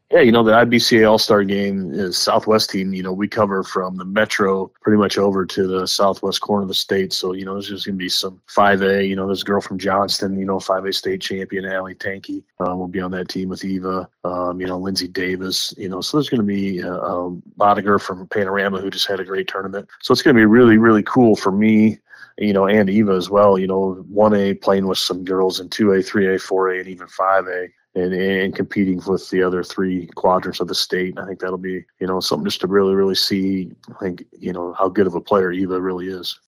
Yeah, the IBCA All-Star game is Southwest team. We cover from the metro pretty much over to the southwest corner of the state. So, there's just going to be some 5A. There's a girl from Johnston, 5A state champion, Allie Tankey, will be on that team with Eva. Lindsay Davis, so there's going to be Bodiger from Panorama who just had a great tournament. So it's going to be really, really cool for me, and Eva as well, 1A playing with some girls in 2A, 3A, 4A, and even 5A. And competing with the other three quadrants of the state. I think that'll be, something just to really, really see, I think, how good of a player Eva really is.